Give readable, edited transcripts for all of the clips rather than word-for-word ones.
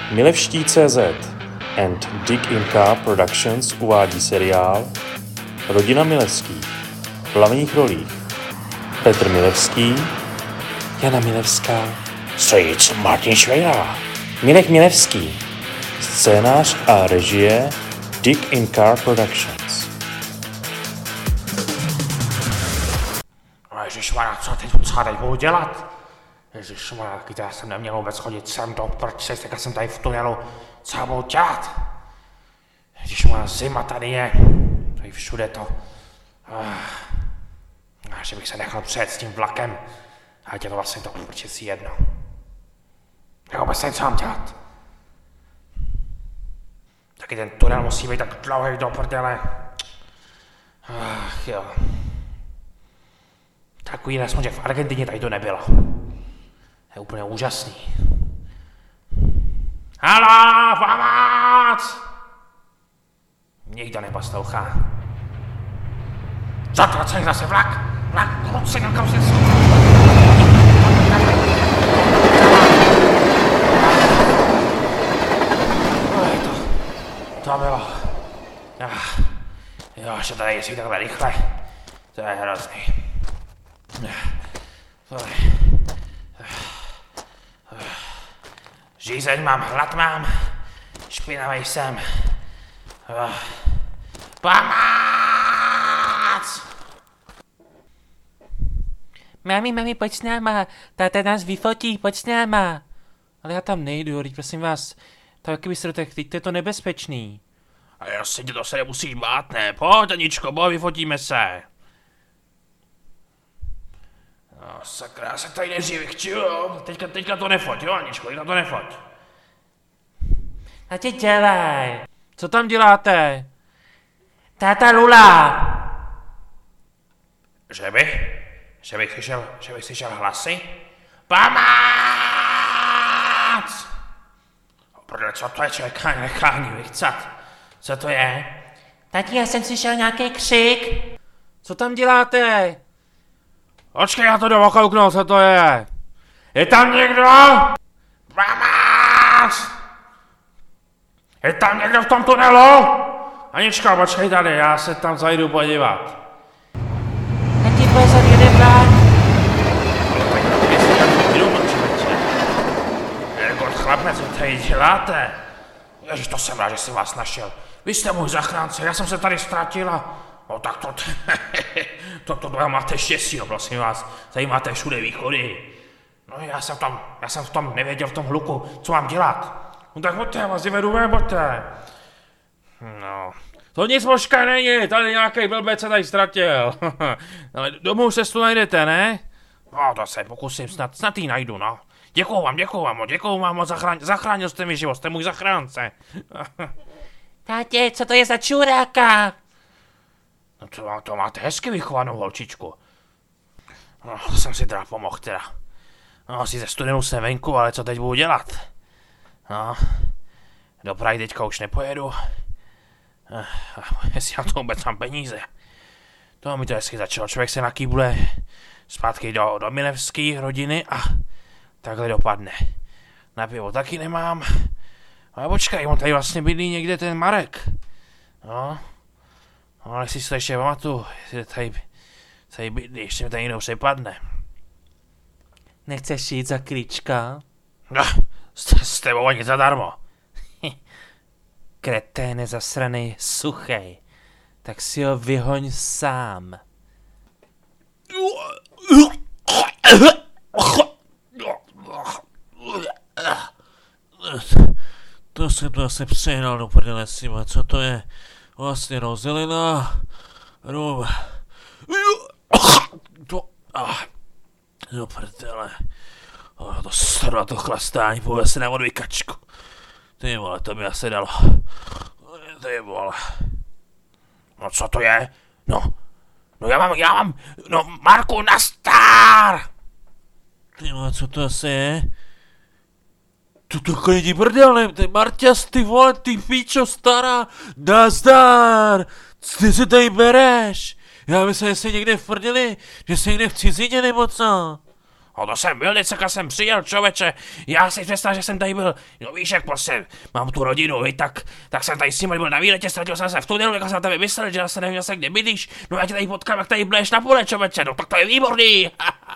Milevští.cz and Dig Inka Productions uvádí seriál Rodina Milevských. V hlavních rolích Petr Milevský, Jana Milevská, strýc Martin Švejda, Mirek Milevský, scénář a režie Dig Inka Productions. Ježišmarja, co teď budu dělat? Ježišmarja, kde já jsem neměl vůbec chodit sem do prčce, tak jsem tady v tunelu. Co já budu dělat? Ježišmarja, zima tady je. Tady všude to. Že bych se nechal přejet s tím vlakem. A je to vlastně to určitě si jedno. Já vůbec nevím, co mám dělat. Taky ten tunel musí být tak dlouhý do prdele. Jo. Takový aspoň, že v Argentině tady to nebylo. Je úplně úžasný. Haló, pomoc! Nikdo neposlouchá. Zatracen zase vlak! Vlak, kluci, kam se To bylo. Jo, že tady jezdí takhle rychle. To je hrozný. Žízeň mám, hlad mám, špinavý jsem. Pomoc! Mami, pojď s náma, táta nás vyfotí, pojď s náma. Ale já tam nejdu, prosím vás, taky byste dotek, teď je to nebezpečný. A jasně, to se nemusíš bát, ne? Pojď, Aničko, vyfotíme se. No, sakra, já se tady nejdřív chci, jo? Teďka to nefoť, jo, Aničko, teďka to nefoť. A tě dělej. Co tam děláte? Táta Lula. Že bych slyšel hlasy? Pomoc! Prdele, co to je, člověk, nechání vychcat. Co to je? Tati, já jsem slyšel nějaký křik. Co tam děláte? Počkej, já to jdu kouknout, co to je. Je tam někdo? Pomoc! Je tam někdo v tom tunelu? Anička, počkej tady, já se tam zajdu podívat. Tati, pojď za jeden vlak. Chlape, co tady děláte? Ježiš, to jsem rád, že jsem vás našel. Vy jste můj zachránce, já jsem se tady ztratila. No tak to máte štěstí, no prosím vás. Tady máte všude východy. No já jsem v tom nevěděl, v tom hluku, co mám dělat. No tak pojďte, já vás vyvedu, pojďte. No, to nic možka není, tady nějaký blbec se tady ztratil. Ale domů cestu najdete, ne? No to se pokusím, snad ji najdu, no. Děkuju vám, zachránil jste mi život, jste můj zachránce. Tátě, co to je za čuráka? No to máte hezky vychovanou holčičku. No, to jsem si teda pomohl teda. No, sice studenou jsem venku, ale co teď budu dělat? No, do Prahy teďka už nepojedu. Jestli na to vůbec mám peníze. To mi to hezky začalo, člověk se nakýbule zpátky do Milevských rodiny a takhle dopadne. Na pivo taky nemám. Ale počkej, on tady vlastně bydlí někde ten Marek. No. Ale jestli si to ještě pamatuju, jestli tady bydlí, ještě mi tady někdo přepadne. Nechceš jít za klíčka? No, s tebou ani zadarmo. Kreténe zasranej suchej. Tak si ho vyhoň sám. To jsem to asi přehnal do prdele s nima, co to je? Vlastně rozdělená rum. Do prdele. To stará to chlastání, povede se nám odvykačku. Ty vole, to by asi dalo. Ty vole. No co to je? No já mám, Marku, nastar! Ty vole, co to asi je? To klidí brdel, ty Marťas, ty vole, ty píčo stará, nazdar, ty si tady bereš, já myslím, že jsi někde v prdeli, že jsi někde v cizině nebo co? No to jsem byl, dneska jsem přijel, člověče. Já si představ, že jsem tady byl, no víš jak prostě, mám tu rodinu, víš, tak jsem tady s nimi byl na výletě, ztratil jsem se v tunelu, jak jsem tebe myslel, že se nevím zase kde bydlíš. No já tě tady potkám, jak tady bleješ na pole, člověče, no tak to je výborný.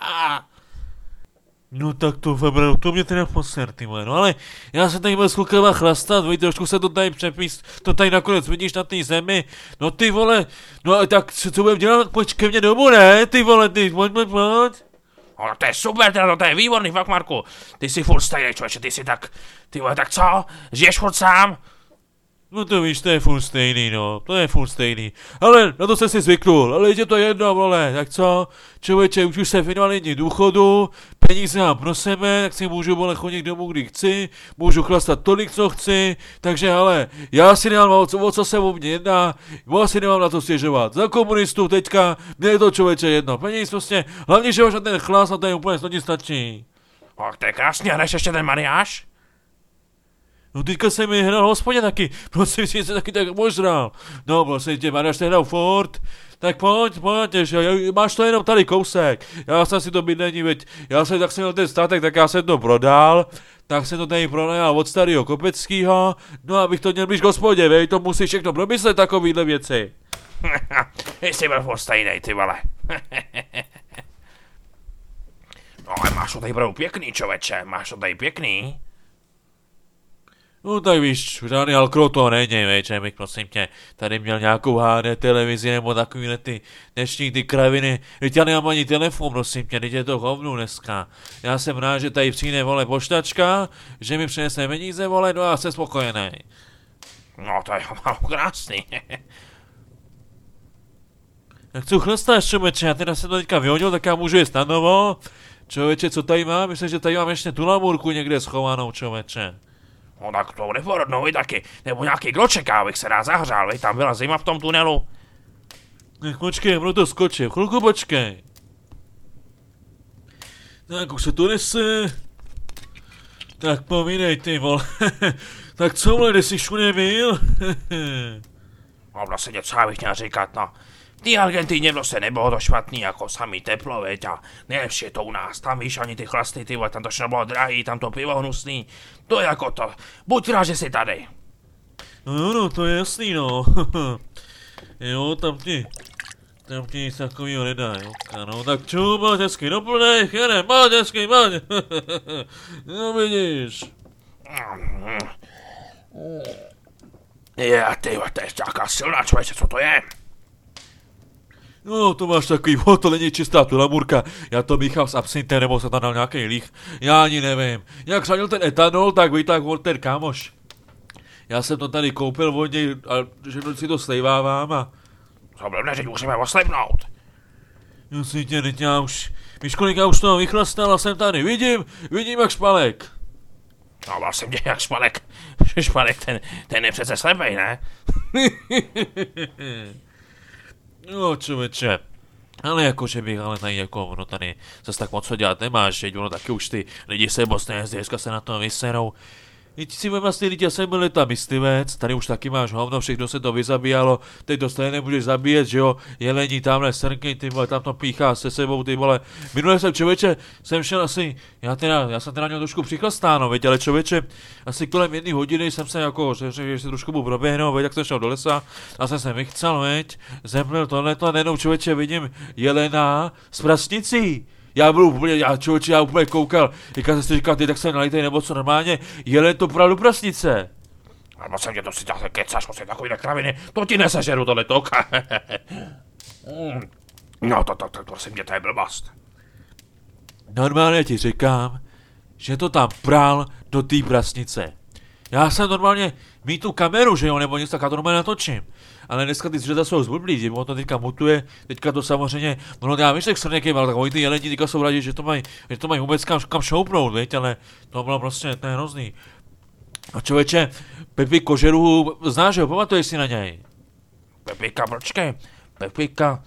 No tak to Febru, to mě teda poser, ty vole, no ale já se tady byl s klukama chlastat, víš, trošku se to tady přepíst, to tady nakonec vidíš na té zemi, no ty vole, no ale tak co budem dělat, pojď ke mně domů, ne, ty vole, ty, pojď. No to je super, teda, to je výborný, fakt Marku. Ty jsi furt stejný, člověče, ty jsi tak, ty vole, tak co, žiješ furt sám? No to víš, to je furt stejný, no, to je furt stejný. Ale na to jsem si zvyknul, ale je to jedno, vole, tak co? Člověče, už jsem v invalidní důchodu, peníze mám pro sebe, tak si můžu, vole, chodit domů, kdy chci, můžu chlastat tolik, co chci, takže ale, já si nemám o co se o mě jedná, já si nemám na to stěžovat. Za komunistů teďka, mě je to člověče jedno, peníze prostě, hlavně, že máš na ten chlas, a to je úplně snadně stačí. No to je krásně, hraješ ještě ten mariáš? No teďka jsem mi hrál v hospodě taky, prosím si se taky tak možral. No prosím tě, Mariáš te hrál furt, tak pojď, máš to jenom tady kousek. Já jsem si to bydlení, veď, já jsem tak jsem měl ten statek, tak já jsem to prodal, tak jsem to tady pronajal od starého Kopeckýho, no abych to měl blíž k hospodě, veď, to musíš všechno promyslet takovýhle věci. Jsi byl furt stejnej, ty vole. No ale máš to tady opravdu pěkný, člověče, máš to tady pěkný. No tak víš, žádný alkohol to není, veď, že bych prosím tě tady měl nějakou HD televizi nebo takovýhle ty dnešní ty kraviny, teď já nemám ani telefon, prosím tě, teď je to hovnu dneska. Já jsem rád, že tady přijde, vole, poštačka, že mi přinese peníze, vole, no a jsem spokojený. No to je malo krásný. Tak co chlastáš, člověče, já teda jsem to teďka vyhodil, tak já můžu jet na novo. Člověče, co tady mám? Myslím, že tady mám ještě tu lamurku někde schovanou, člověče. No tak to neporodnou, vy taky, nebo nějaký gloček, abych se rád zahřál, vy, tam byla zima v tom tunelu. Tak počkej, budu to skočit, chvilku počkej. Tak už se to nese. Tak povídej, ty vole. Tak co, vole, kde jsi všude byl? No vlastně něco já bych měl říkat, no. V té Argentíně prostě nebylo to špatný, jako samý teplo, veď, a nejlepší je to u nás, tam víš, ani ty chlasty, ty vole, tam to všechno bylo drahý, tam to pivo hnusný, to je jako to, buď rád, že jsi tady. No, to je jasný, no. Jo, tam ti nic takovýho nedá, jo. No, tak ču, máš hezky, doplnej, jede, máš hezky, máš. No, vidíš. Je, ty vole, to je nějaká silná, člověče, co to je? No, to máš takový, to není čistá tu lamurka, já to míchám s absintem, nebo se tam dal nějaký líh, já ani nevím. Jak šladil ten etanol, tak vytáhl ten kámoš. Já jsem to tady koupil od něj, a že si to slejvávám a... Co blbne, že musíme oslipnout. Jo si tě, teď já už, víš kolik já už toho vychlastal a jsem tady, vidím jak špalek. No vlastně mě jak špalek, ten je přece slepej, ne? No člověče, ale jakože bych, ale tady jako, ono tady zase tak moc co dělat nemáš, že ono taky už ty lidi se moc nejezdí, dneska se na to vyserou. Teď si vem vlastně lidi, já jsem byl tam myslivec, tady už taky máš hovno, všechno se to vyzabíjalo, teď to stejně nebudeš zabíjet, že jo, jelení, tamhle srnky, ty vole, tam to píchá se sebou, ty vole. Minule jsem člověče, jsem šel asi, já jsem teda měl trošku přiclastáno, veď, ale člověče, asi kolem 1 hodiny jsem se jako, že si trošku budu proběhnout, veď, tak jsem šel do lesa, a jsem se vychcal, veď, zemlil tohleto a nejenom člověče vidím jelena s prasnicí. Já úplně koukal, jak jsem si říkal, ty tak se nalitej nebo co normálně, jelen to pravdu prasnice. Ale jsem tě to si dělal, kecáš, prostě takovýhle kraviny, to ti nesežeru tohle tok. No to jsem tě, to je blbost. Normálně ti říkám, že to tam prál do té prasnice. Já jsem normálně mít tu kameru, že jo, nebo něco tak, já to normálně natočím. Ale dneska ty zřeta jsou zblblí, že on to teďka mutuje, teďka to samozřejmě, ono já víš, jak srněk ale takový ty jeleni teďka jsou rádi, že to mají vůbec kam šoupnout, veď, ale to bylo prostě, to je hrozný. A člověče, Pepi Kožeru znáš, jo, pamatuješ si na něj? Pepika, počkej, Pepika.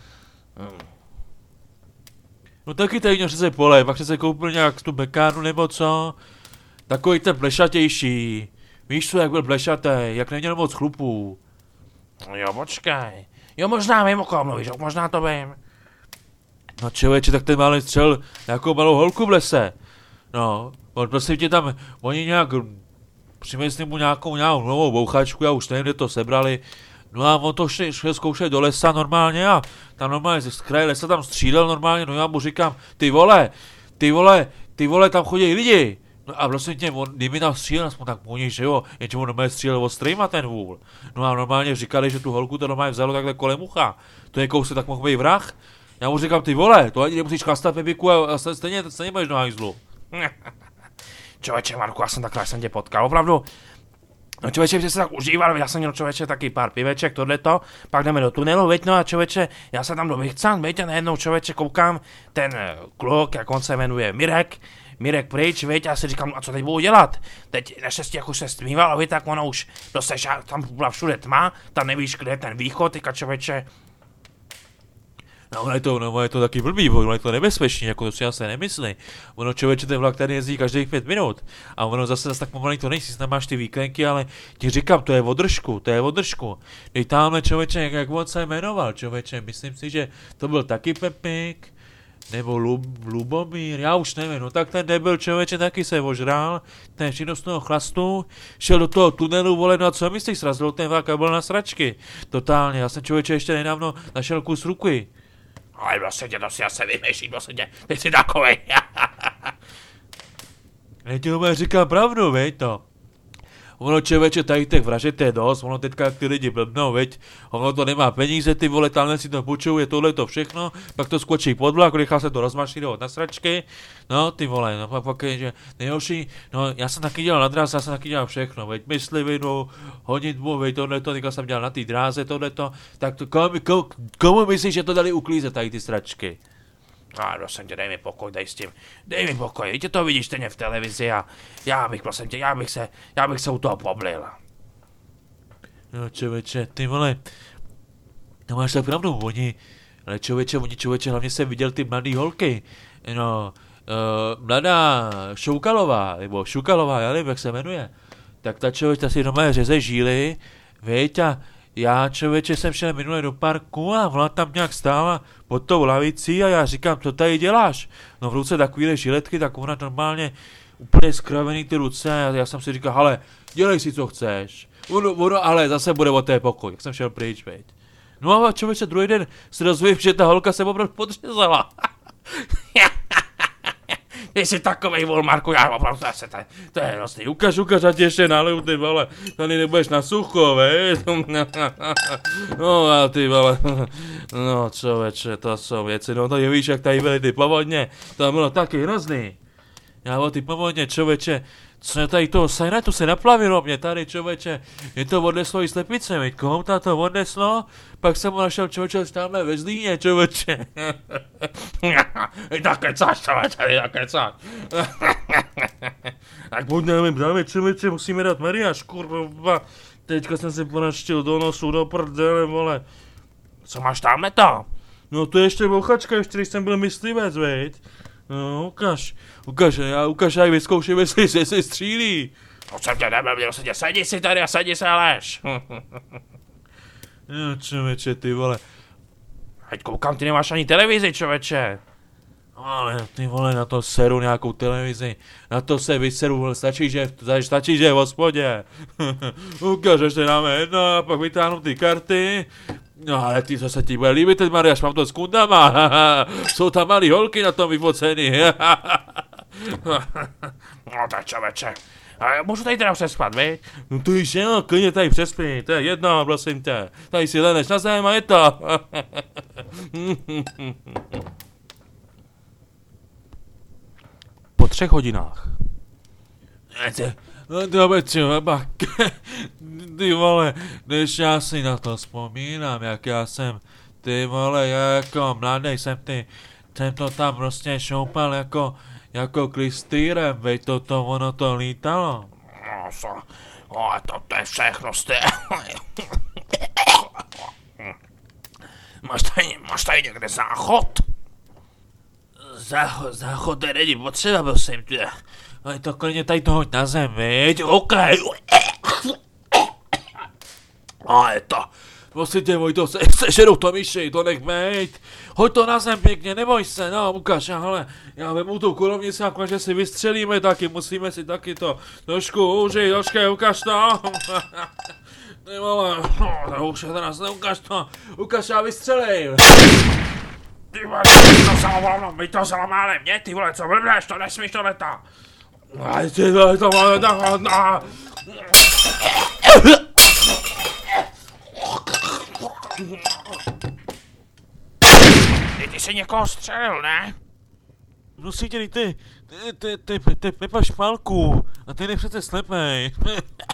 No taky tady měl přece pole, pak se koupil nějak tu bekárnu nebo co? Takový ten plešatější. Víš co, jak byl plešatý, jak neměl moc chlupů. Jo, počkej. Jo, možná vím, o koho mluvíš, možná to vím. No člověče, tak ten malý střel nějakou malou holku v lese. No, on prosím tě tam, oni nějak, přimyslím mu nějakou novou bouchačku, já už nevím, kde to sebrali. No a on to šel zkoušet do lesa normálně a tam normálně z kraje lesa tam střílel normálně, no já mu říkám, ty vole, tam chodí lidi. No a vlastně tě, kdyby tam střílel, aspoň tak můj, že jo, jenže on normálně střílel od strejma ten vůl. No a normálně říkali, že tu holku to normálně vzalo takhle kolem ucha. To je kousek, tak mohl být vrah. Já mu říkám, ty vole, to ani nemusíš chlastat Pepiku a stejně budeš do hajzlu. Člověče, Marku, já jsem tě potkal, opravdu. No člověče, že se tak užíval, já jsem měl člověče taky pár piveček, tohleto, pak jdeme do tunelu, veď, no a člověče, já se tam do Vychcan, veď, a najednou člověče koukám, ten kluk, jak on se jmenuje, Mirek pryč, veď, já si říkám, a co teď budu dělat? Teď naštěstí, jak už se stmívalo, veď, tak ono už, prostě tam byla všude tma, tam nevíš, kde je ten východ, teďka člověče. No ono je to taky blbý, ono je to nebezpečný, jako to si asi nemyslí. Ono člověče, ten vlak tady jezdí každých 5 minut. A ono zase tak pomalý to nejsi, tam máš ty výklenky, ale ti říkám, to je o držku. Dej tamhle člověče, jak on se jmenoval, člověče, myslím si, že to byl taky Pepik, nebo Lubomír, já už nevím, no tak ten debil člověče taky se ožrál, ten všechno z toho chlastu, šel do toho tunelu, vole, no a co myslíš, srazil ten vlak a byl na sračky. Totálně, já jsem člověče ještě nedávno našel kus ruky. Ale vlastně tě, to si asi vymýšlí, vlastně tě, ty jsi takovej. Já ti říkám pravdu, veď to. Ono člověče, tady těch vražet je dost, ono teďka jak ty lidi blbnou, veď, ono to nemá peníze, ty vole, tamhle si to půjčuje, tohle to všechno, pak to skočí pod vlak, rychle se to rozmašírovat na sračky, no ty vole, no pak je, že nejhorší, no já jsem taky dělal na dráze, já jsem taky dělal všechno, veď, myslivinu, honitbu, veď, tohleto, teďka jsem dělal na té dráze, tohleto, tak to, komu myslíš, že to dali uklízet, tady ty sračky? No, prosím tě, dej mi pokoj, dej mi pokoj, víte, to vidíš stejně v televizi a já bych, prosím tě, já bych se u toho poblil. No člověče, ty vole, no máš tak pravdu, oni člověče, hlavně jsem viděl ty mladý holky, no, mladá Šukalová, já nevím, jak se jmenuje, tak ta člověče si doma řeze žíly, viď, a já člověče jsem šel minule do parku a ona tam nějak stála pod tou lavicí a já říkám, co tady děláš? No v ruce takovýhle žiletky, tak ona normálně úplně skravený ty ruce a já jsem si říkal, hele, dělej si co chceš. Ono ale zase bude o té pokoj, jak jsem šel pryč, veď. No a člověče druhý den se dozvím, že ta holka se opravdu podřezala. Ty jsi takovej vol, Marku, já opravdu to je hrozný. Ukaž, ať ještě naliju, ty vole, tady nebudeš na sucho, veď. No a ty vole, no člověče, to jsou věci, no to je víš, jak tady byly ty povodně, to bylo taky hrozný. Já o ty povodně, člověče, co tady toho sajratu se naplavilo mě tady, člověče, je to odneslo i slepice, veď, koho to odneslo, pak jsem ho našel, člověče, tamhle ve Zlíně, člověče. Tak kecáš, člověče, tak kecáš. Tak buď nevím, dáme, člověče, musíme dát Mariáš, kurva, teďka jsem se ponaštil do nosu, do prdele, vole. Co máš tamhle to? No to je ještě bouchačka, ještě když jsem byl myslivec, veď. No, ukaž, jak vyzkouším, jestli se střílí. No jsem tě nebyl, měl se tě, sedí si tady a sedí se lež. No člověče, ty vole. Ať koukám, ty nemáš ani televizi, člověče. Ale ty vole, na to seru nějakou televizi, na to se vyseru, stačí, že je v hospodě. Ukaž, ještě dáme jedno a pak vytáhnu ty karty. No ale ty, co se ti bude líbit, teď Mariáš, mám to s kundama, jsou tam malý holky na tom vyfocení. No tak člověče, a můžu tady teda přespat, viď? No to již jo, klidně tady přespí, to je jedno, prosím tě, tady si leneš na zem a je to. Po 3 hodinách. No dobře, ty vole, když já si na to vzpomínám, jak já jsem, ty vole, já jako mladý jsem to tam prostě šoupal jako klistýrem, veď ono to lítalo. No, to je všechno z té. Máš tady někde záchod? Záchod tady není potřeba, prosím tě. Ale to klidně tady to hoď na zem, viď? OK. Ale to Prosím tě, Vojto, sežerou to myši, to nech bejt. Hoď to na zem pěkně, neboj se, no, ukaž, já vemu tu kulovnici, že si vystřelíme taky, musíme si taky to trošku užít, ukaž to. Ty vole, to už je teraz, ukaž to, ukaž a vystřelej. Ty vole, my to zalamáme mě, ty vole, co blbneš, to nesmíš to leta. Aj ty vole, to máme tak, Ty jsi někoho střelil, ne? Prosím tě, ty Pepa Špálku, a ty je přece slepej.